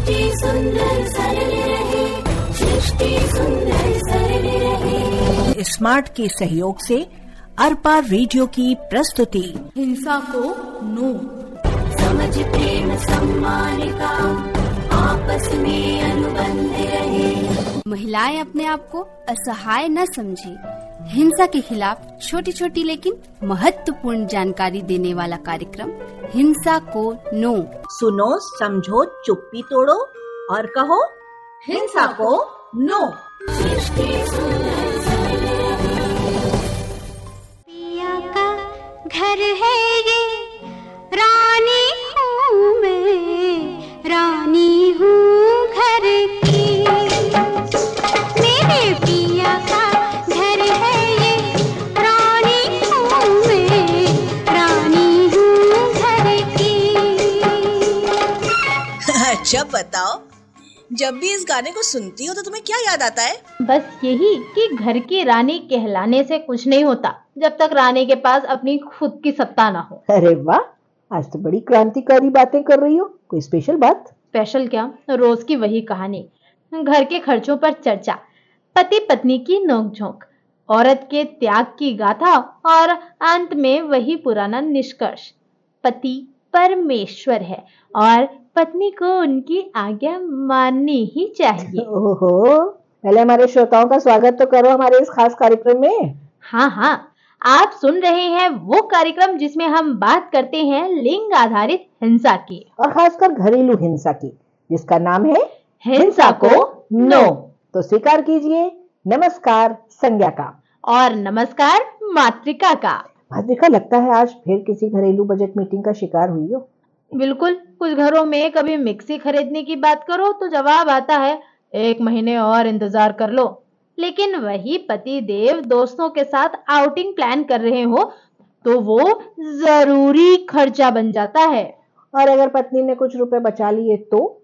सृष्टि सुंदर सरल रहे, सृष्टि सुंदर सरल रहे। स्मार्ट के सहयोग से अरपा रेडियो की प्रस्तुति हिंसा को नो। समझ प्रेम सम्मान का आपस में अनुबंध रहे। महिलाएं अपने आप को असहाय न समझे। हिंसा के खिलाफ छोटी छोटी लेकिन महत्वपूर्ण जानकारी देने वाला कार्यक्रम हिंसा को नो। सुनो, समझो, चुप्पी तोड़ो और कहो हिंसा को नो। सृष्टि सुंदर सरल रहे। पिया का घर है ये, रानी हूँ मैं, रानी हूँ घर की। मेरे पिया का घर है ये, रानी हूँ मैं, रानी हूँ घर की। अच्छा बताओ, जब भी इस गाने को सुनती हो तो तुम्हें क्या याद आता है? बस यही कि घर की रानी कहलाने से कुछ नहीं होता जब तक रानी के पास अपनी खुद की सत्ता ना हो। अरे वाह, आज तो बड़ी क्रांतिकारी बातें कर रही हो। कोई स्पेशल बात? स्पेशल क्या, रोज की वही कहानी। घर के खर्चों पर चर्चा, पति पत्नी की नोकझोंक, औरत के त्याग की गाथा और अंत में वही पुराना निष्कर्ष, पति परमेश्वर है और पत्नी को उनकी आज्ञा माननी ही चाहिए। ओहो, पहले हमारे श्रोताओं का स्वागत तो करो हमारे इस खास कार्यक्रम में। हाँ, आप सुन रहे हैं वो कार्यक्रम जिसमें हम बात करते हैं लिंग आधारित हिंसा की, और खासकर घरेलू हिंसा की, जिसका नाम है हिंसा को नो। तो स्वीकार कीजिए नमस्कार संज्ञा का और नमस्कार मातृका का। मातृका, लगता है आज फिर किसी घरेलू बजट मीटिंग का शिकार हुई हो। बिल्कुल, कुछ घरों में कभी मिक्सी खरीदने की बात करो तो जवाब आता है 1 महीने और इंतजार कर लो। लेकिन वही पति देव दोस्तों के साथ आउटिंग प्लान कर रहे हो तो वो जरूरी खर्चा बन जाता है। और अगर पत्नी ने कुछ रुपए बचा लिए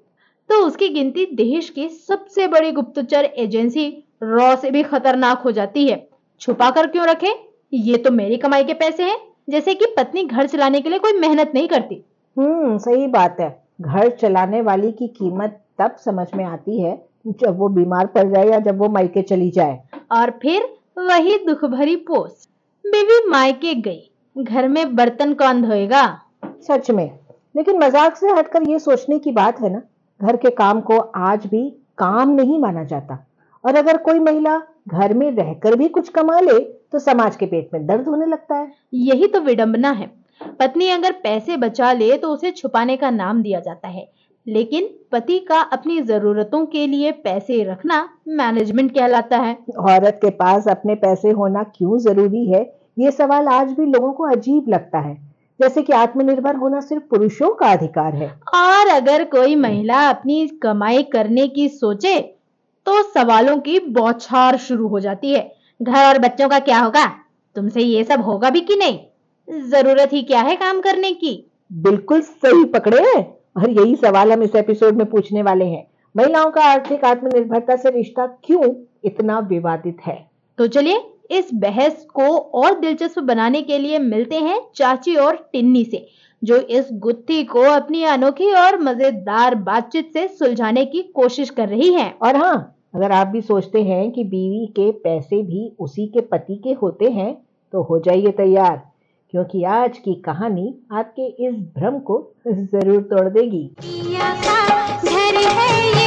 तो उसकी गिनती देश की सबसे बड़ी गुप्तचर एजेंसी रॉ से भी खतरनाक हो जाती है। छुपा कर क्यों रखे, ये तो मेरी कमाई के पैसे हैं। जैसे कि पत्नी घर चलाने के लिए कोई मेहनत नहीं करती। सही बात है। घर चलाने वाली की कीमत तब समझ में आती है जब वो बीमार पड़ जाए या जब वो मायके चली जाए। और फिर वही दुख भरी पोस्ट, बीवी मायके गई, घर में बर्तन कौन धोएगा। सच में, लेकिन मजाक से हटकर ये सोचने की बात है ना, घर के काम को आज भी काम नहीं माना जाता। और अगर कोई महिला घर में रहकर भी कुछ कमा ले तो समाज के पेट में दर्द होने लगता है। यही तो विडंबना है। पत्नी अगर पैसे बचा ले तो उसे छुपाने का नाम दिया जाता है, लेकिन पति का अपनी जरूरतों के लिए पैसे रखना मैनेजमेंट कहलाता है। औरत के पास अपने पैसे होना क्यों जरूरी है, ये सवाल आज भी लोगों को अजीब लगता है, जैसे कि आत्मनिर्भर होना सिर्फ पुरुषों का अधिकार है। और अगर कोई महिला अपनी कमाई करने की सोचे तो सवालों की बौछार शुरू हो जाती है। घर और बच्चों का क्या होगा, तुमसे ये सब होगा भी कि नहीं, जरूरत ही क्या है काम करने की। बिल्कुल सही पकड़े हैं, और यही सवाल हम इस एपिसोड में पूछने वाले हैं। महिलाओं का आर्थिक आत्मनिर्भरता से रिश्ता क्यों इतना विवादित है? तो चलिए इस बहस को और दिलचस्प बनाने के लिए मिलते हैं चाची और टिन्नी से, जो इस गुत्थी को अपनी अनोखी और मजेदार बातचीत से सुलझाने की कोशिश कर रही हैं। और हाँ, अगर आप भी सोचते हैं कि बीवी के पैसे भी उसी के पति के होते हैं तो हो जाइए तैयार, क्योंकि आज की कहानी आपके इस भ्रम को जरूर तोड़ देगी। पिया का घर है ये,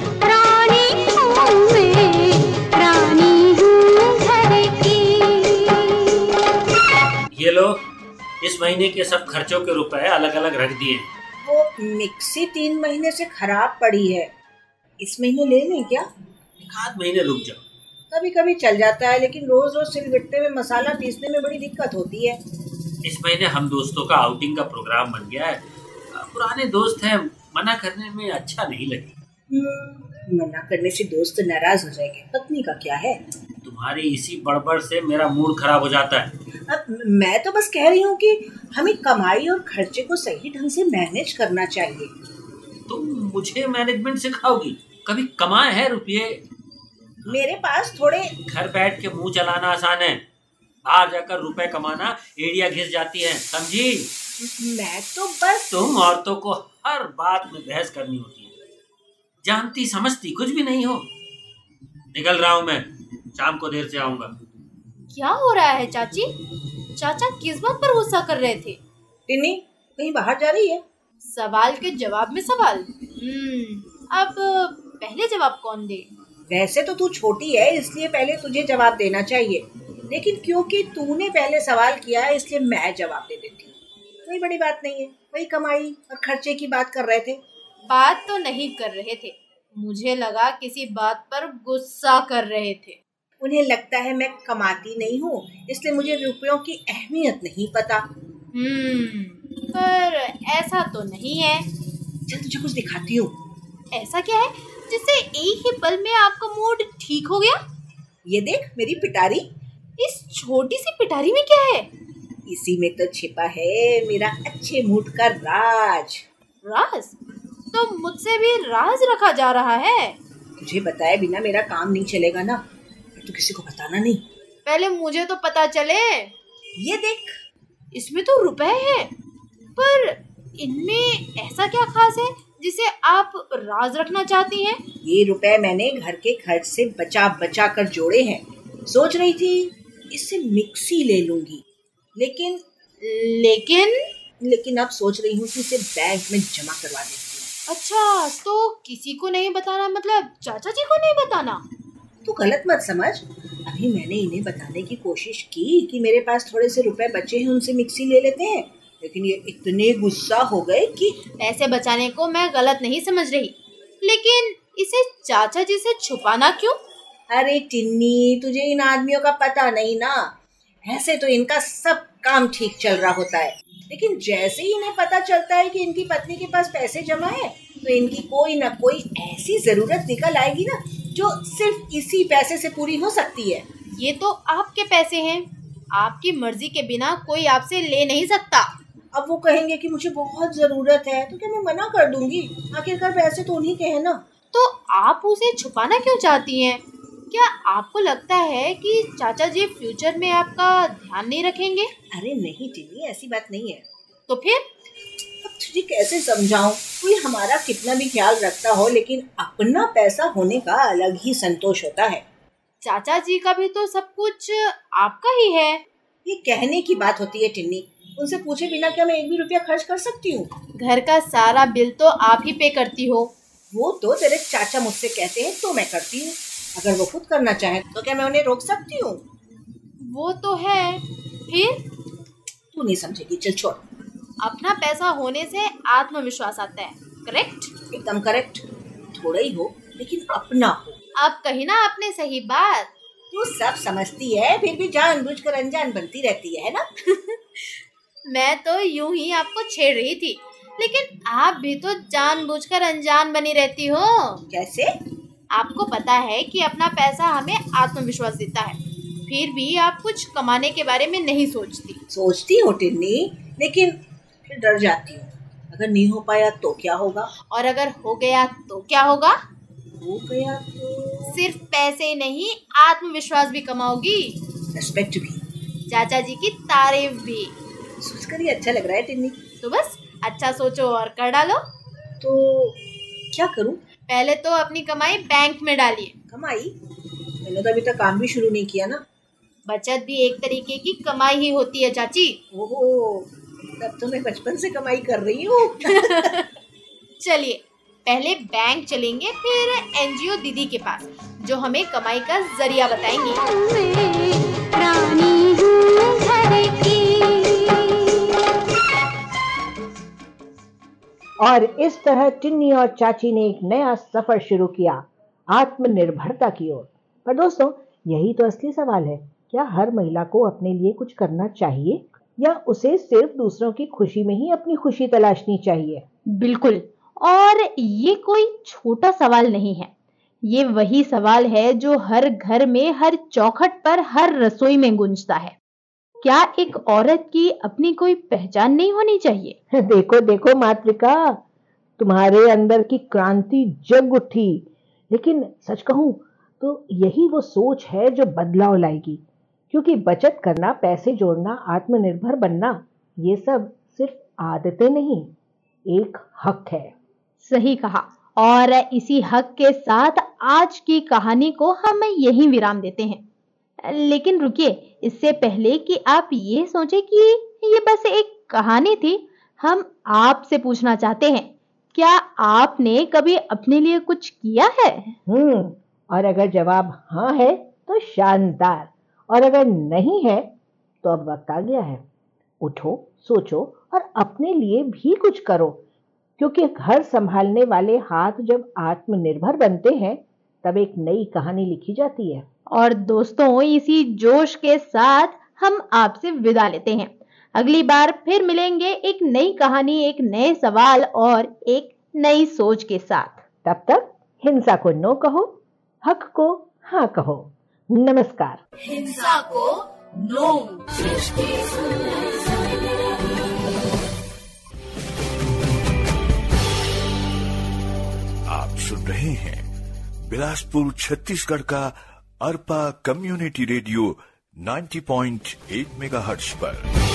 रानी हूँ मैं, रानी हूँ घर की। ये लो, इस महीने के सब खर्चों के रुपए अलग अलग रख दिए। वो मिक्सी 3 महीने से खराब पड़ी है, इस महीने ले लें क्या? 1 महीने रुक जाओ। कभी कभी चल जाता है, लेकिन रोज रोज सिलबट्टे में मसाला पीसने में बड़ी दिक्कत होती है। इस महीने हम दोस्तों का आउटिंग का प्रोग्राम बन गया है। पुराने दोस्त हैं, मना करने में अच्छा नहीं लगे। मना करने से दोस्त नाराज हो जाएंगे। पत्नी का क्या है? तुम्हारी इसी बड़बड़ से मेरा मूड खराब हो जाता है। अब मैं तो बस कह रही हूँ कि हमें कमाई और खर्चे को सही ढंग से मैनेज करना चाहिए। तुम मुझे मैनेजमेंट सिखाओगी? कभी कमाए हैं रुपये? मेरे पास थोड़े। घर बैठ के मुंह चलाना आसान है, बाहर जाकर रुपए कमाना एड़ियां घिस जाती है, समझी? मैं तो बस। तुम औरतों को हर बात में बहस करनी होती है। जानती समझती कुछ भी नहीं हो। निकल रहा हूँ मैं, शाम को देर से आऊंगा। क्या हो रहा है चाची? चाचा किस बात पर गुस्सा कर रहे थे? टिन्नी कहीं बाहर जा रही है? सवाल के जवाब में सवाल। अब पहले जवाब कौन दे? वैसे तो तू छोटी है इसलिए पहले तुझे जवाब देना चाहिए, लेकिन क्योंकि तूने पहले सवाल किया है इसलिए मैं जवाब दे देती हूँ। कोई बड़ी बात नहीं है, वही कमाई और खर्चे की बात कर रहे थे। बात तो नहीं कर रहे थे, मुझे लगा किसी बात पर गुस्सा कर रहे थे। उन्हें लगता है मैं कमाती नहीं हूँ इसलिए मुझे रुपयों की अहमियत नहीं पता। पर ऐसा तो नहीं है। चल तुझे कुछ दिखाती हूँ। ऐसा क्या है जिससे एक ही पल में आपका मूड ठीक हो गया? ये देख मेरी पिटारी। इस छोटी सी पिटारी में क्या है? इसी में तो छिपा है मेरा अच्छे मूड का राज। राज? तो मुझसे भी राज रखा जा रहा है। तुझे बताए बिना मेरा काम नहीं चलेगा ना, तू किसी को बताना नहीं। पहले मुझे तो पता चले। ये देख, इसमें तो रुपए हैं, पर इनमें ऐसा क्या खास है जिसे आप राज रखना चाहती हैं? ये रुपए मैंने घर के खर्च से बचा बचा कर जोड़े हैं। सोच रही थी इससे मिक्सी ले लूंगी, लेकिन अब सोच रही हूँ कि इसे बैंक में जमा करवा देती हूँ। अच्छा, तो किसी को नहीं बताना मतलब चाचा जी को नहीं बताना? तू गलत मत समझ। अभी मैंने इन्हें बताने की कोशिश की कि मेरे पास थोड़े से रुपए बचे हैं, उनसे मिक्सी ले लेते हैं, लेकिन ये इतने गुस्सा हो गए कि पैसे बचाने को मैं गलत नहीं समझ रही, लेकिन इसे चाचा जी से छुपाना क्यों? अरे टिन्नी, तुझे इन आदमियों का पता नहीं ना। ऐसे तो इनका सब काम ठीक चल रहा होता है, लेकिन जैसे ही इन्हें पता चलता है कि इनकी पत्नी के पास पैसे जमा है तो इनकी कोई ना कोई ऐसी जरूरत निकल आएगी ना जो सिर्फ इसी पैसे से पूरी हो सकती है। ये तो आपके पैसे हैं, आपकी मर्जी के बिना कोई आपसे ले नहीं सकता। अब वो कहेंगे कि मुझे बहुत जरूरत है तो क्या मैं मना कर दूंगी? आखिरकार पैसे तो उन्हीं के हैं ना। तो आप उसे छुपाना क्यों चाहती हैं? क्या आपको लगता है कि चाचा जी फ्यूचर में आपका ध्यान नहीं रखेंगे? अरे नहीं टिन्नी, ऐसी बात नहीं है। तो फिर? अब तुझे कैसे समझाऊं? कोई हमारा कितना भी ख्याल रखता हो, लेकिन अपना पैसा होने का अलग ही संतोष होता है। चाचा जी का भी तो सब कुछ आपका ही है। ये कहने की बात होती है टिन्नी, उनसे पूछे बिना क्या मैं एक भी रुपया खर्च कर सकती हूँ? घर का सारा बिल तो आप ही पे करती हो। वो तो तेरे चाचा मुझसे कहते हैं तो मैं करती हूँ। अगर वो खुद करना चाहे तो क्या मैं उन्हें रोक सकती हूँ? वो तो है। फिर? तू नहीं समझेगी, चल छोड़। अपना पैसा होने से आत्मविश्वास आता है, करेक्ट? एकदम करेक्ट। थोड़ा ही हो लेकिन अपना हो। आप कही ना आपने सही बात। तू सब समझती है फिर भी जानबूझकर अनजान बनती रहती है ना? मैं तो यूं ही आपको छेड़ रही थी, लेकिन आप भी तो जानबूझकर अनजान बनी रहती हो। कैसे? आपको पता है कि अपना पैसा हमें आत्मविश्वास देता है, फिर भी आप कुछ कमाने के बारे में नहीं सोचती। सोचती हो टिन्नी, लेकिन फिर डर जाती हूँ। अगर नहीं हो पाया तो क्या होगा? और अगर हो गया तो क्या होगा? हो गया तो सिर्फ पैसे ही नहीं, आत्मविश्वास भी कमाओगी, रिस्पेक्ट भी, चाचा जी की तारीफ भी। सोचकर ही अच्छा लग रहा है टिन्नी। तो बस अच्छा सोचो और कर डालो। तो क्या करूं? पहले तो अपनी कमाई बैंक में डालिए। कमाई? मैंने तो अभी तक काम भी शुरू नहीं किया ना। बचत भी एक तरीके की कमाई ही होती है चाची। ओहो, तब तो मैं बचपन से कमाई कर रही हूँ। चलिए पहले बैंक चलेंगे, फिर एनजीओ दीदी के पास जो हमें कमाई का जरिया बताएंगी। रानी हूँ घर की। और इस तरह टिन्नी और चाची ने एक नया सफर शुरू किया, आत्मनिर्भरता की ओर। पर दोस्तों, यही तो असली सवाल है, क्या हर महिला को अपने लिए कुछ करना चाहिए या उसे सिर्फ दूसरों की खुशी में ही अपनी खुशी तलाशनी चाहिए? बिल्कुल, और ये कोई छोटा सवाल नहीं है। ये वही सवाल है जो हर घर में, हर चौखट पर, हर रसोई में गूंजता है। क्या एक औरत की अपनी कोई पहचान नहीं होनी चाहिए? देखो देखो मातृका, तुम्हारे अंदर की क्रांति जग उठी। लेकिन सच कहूं तो यही वो सोच है जो बदलाव लाएगी, क्योंकि बचत करना, पैसे जोड़ना, आत्मनिर्भर बनना, ये सब सिर्फ आदतें नहीं, एक हक है। सही कहा। और इसी हक के साथ आज की कहानी को हम यहीं विराम देते हैं। लेकिन रुकिए, इससे पहले कि आप ये सोचें कि ये बस एक कहानी थी, हम आपसे पूछना चाहते हैं, क्या आपने कभी अपने लिए कुछ किया है? और अगर जवाब हाँ है तो शानदार, और अगर नहीं है तो अब वक्त आ गया है। उठो, सोचो और अपने लिए भी कुछ करो, क्योंकि घर संभालने वाले हाथ जब आत्मनिर्भर बनते हैं तब एक नई कहानी लिखी जाती है। और दोस्तों, इसी जोश के साथ हम आपसे विदा लेते हैं। अगली बार फिर मिलेंगे एक नई कहानी, एक नए सवाल और एक नई सोच के साथ। तब तक हिंसा को नो कहो, हक को हाँ कहो। नमस्कार। हिंसा को नो। सृष्टि सुंदर आप सुन रहे हैं बिलासपुर छत्तीसगढ़ का अरपा कम्युनिटी रेडियो 90.8 मेगाहर्ट्ज पर।